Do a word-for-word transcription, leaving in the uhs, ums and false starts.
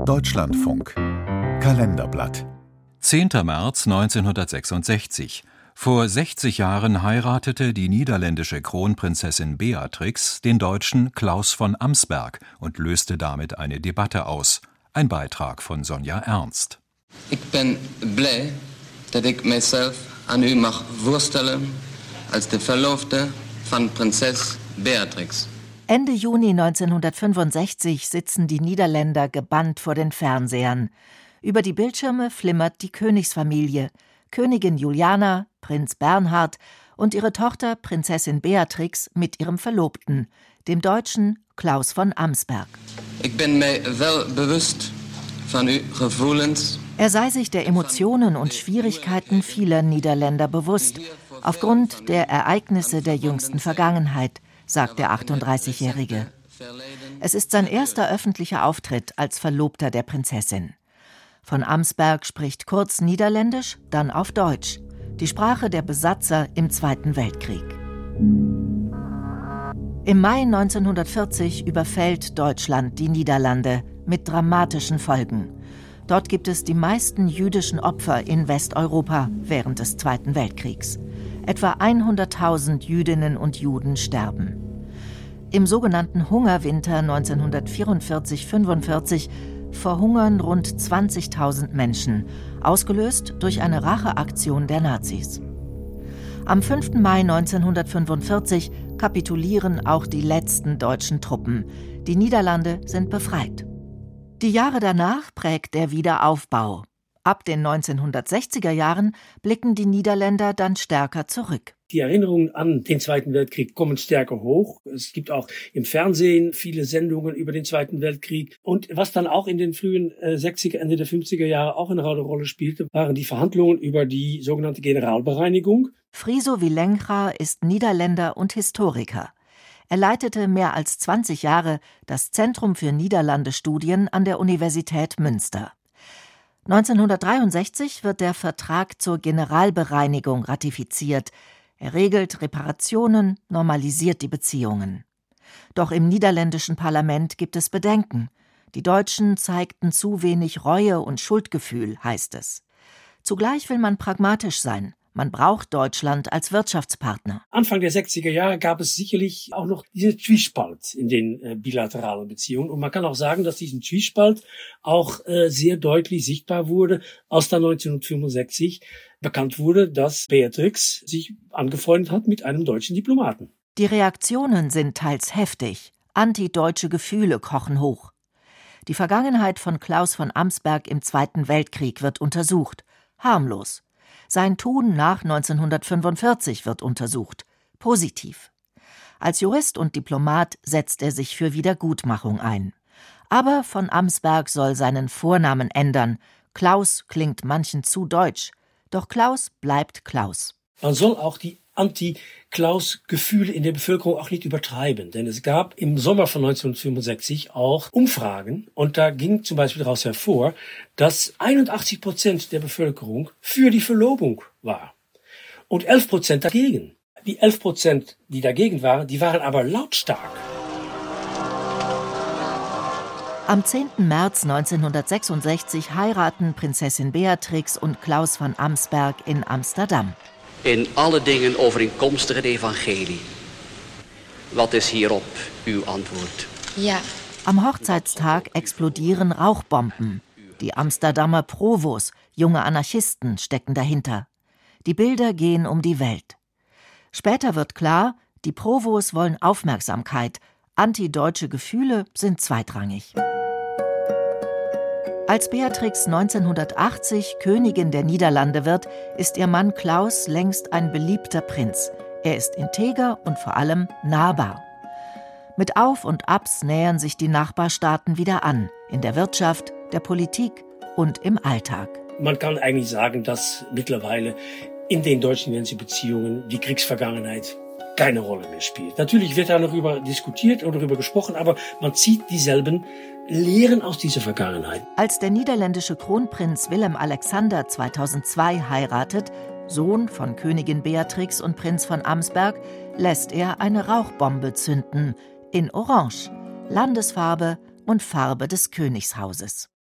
Deutschlandfunk Kalenderblatt zehnter März neunzehnhundertsechsundsechzig. Vor sechzig Jahren heiratete die niederländische Kronprinzessin Beatrix den Deutschen Claus von Amsberg und löste damit eine Debatte aus. Ein Beitrag von Sonja Ernst. Ich bin blij dat ik mijzelf aan u mag voorstellen als de verloofde van prinses Beatrix. Ende Juni neunzehnhundertfünfundsechzig sitzen die Niederländer gebannt vor den Fernsehern. Über die Bildschirme flimmert die Königsfamilie, Königin Juliana, Prinz Bernhard und ihre Tochter Prinzessin Beatrix mit ihrem Verlobten, dem Deutschen Claus von Amsberg. Ich bin mir wel bewusst von uw gevoelens. Er sei sich der Emotionen und Schwierigkeiten vieler Niederländer bewusst, aufgrund der Ereignisse der jüngsten Vergangenheit, sagt der achtunddreißigjährige. Es ist sein erster öffentlicher Auftritt als Verlobter der Prinzessin. Von Amsberg spricht kurz Niederländisch, dann auf Deutsch, die Sprache der Besatzer im Zweiten Weltkrieg. Im Mai neunzehnhundertvierzig überfällt Deutschland die Niederlande mit dramatischen Folgen. Dort gibt es die meisten jüdischen Opfer in Westeuropa während des Zweiten Weltkriegs. Etwa hunderttausend Jüdinnen und Juden sterben. Im sogenannten Hungerwinter neunzehnhundertvierundvierzig fünfundvierzig verhungern rund zwanzigtausend Menschen, ausgelöst durch eine Racheaktion der Nazis. Am fünften Mai neunzehnhundertfünfundvierzig kapitulieren auch die letzten deutschen Truppen. Die Niederlande sind befreit. Die Jahre danach prägt der Wiederaufbau. Ab den neunzehnhundertsechziger Jahren blicken die Niederländer dann stärker zurück. Die Erinnerungen an den Zweiten Weltkrieg kommen stärker hoch. Es gibt auch im Fernsehen viele Sendungen über den Zweiten Weltkrieg. Und was dann auch in den frühen äh, sechziger, Ende der fünfziger Jahre auch eine Rolle spielte, waren die Verhandlungen über die sogenannte Generalbereinigung. Friso Wilenga ist Niederländer und Historiker. Er leitete mehr als zwanzig Jahre das Zentrum für Niederlandestudien an der Universität Münster. neunzehnhundertdreiundsechzig wird der Vertrag zur Generalbereinigung ratifiziert. Er regelt Reparationen, normalisiert die Beziehungen. Doch im niederländischen Parlament gibt es Bedenken. Die Deutschen zeigten zu wenig Reue und Schuldgefühl, heißt es. Zugleich will man pragmatisch sein. Man braucht Deutschland als Wirtschaftspartner. Anfang der sechziger Jahre gab es sicherlich auch noch diesen Zwiespalt in den äh, bilateralen Beziehungen. Und man kann auch sagen, dass diesen Zwiespalt auch äh, sehr deutlich sichtbar wurde, als dann neunzehnhundertfünfundsechzig bekannt wurde, dass Beatrix sich angefreundet hat mit einem deutschen Diplomaten. Die Reaktionen sind teils heftig. Antideutsche Gefühle kochen hoch. Die Vergangenheit von Claus von Amsberg im Zweiten Weltkrieg wird untersucht. Harmlos. Sein Tun nach neunzehnhundertfünfundvierzig wird untersucht. Positiv. Als Jurist und Diplomat setzt er sich für Wiedergutmachung ein. Aber von Amsberg soll seinen Vornamen ändern. Claus klingt manchen zu deutsch. Doch Claus bleibt Claus. Man soll auch die Anti-Claus-Gefühle in der Bevölkerung auch nicht übertreiben. Denn es gab im Sommer von neunzehnhundertfünfundsechzig auch Umfragen. Und da ging zum Beispiel daraus hervor, dass einundachtzig Prozent der Bevölkerung für die Verlobung war. Und elf Prozent dagegen. Die elf Prozent, die dagegen waren, die waren aber lautstark. Am zehnten März neunzehnhundertsechsundsechzig heiraten Prinzessin Beatrix und Claus von Amsberg in Amsterdam. In alle dingen overeenkomstig het evangelie. Wat is hierop uw antwoord? Ja. Am Hochzeitstag explodieren Rauchbomben. Die Amsterdamer Provos, junge Anarchisten, stecken dahinter. Die Bilder gehen um die Welt. Später wird klar, die Provos wollen Aufmerksamkeit. Antideutsche Gefühle sind zweitrangig. Als Beatrix neunzehnhundertachtzig Königin der Niederlande wird, ist ihr Mann Claus längst ein beliebter Prinz. Er ist integer und vor allem nahbar. Mit Auf und Abs nähern sich die Nachbarstaaten wieder an, in der Wirtschaft, der Politik und im Alltag. Man kann eigentlich sagen, dass mittlerweile in den deutsch-niederländischen Beziehungen die Kriegsvergangenheit keine Rolle mehr spielt. Natürlich wird da noch darüber diskutiert oder darüber gesprochen, aber man zieht dieselben Lehren aus dieser Vergangenheit. Als der niederländische Kronprinz Willem-Alexander zweitausendzwei heiratet, Sohn von Königin Beatrix und Prinz von Amsberg, lässt er eine Rauchbombe zünden, in Orange, Landesfarbe und Farbe des Königshauses.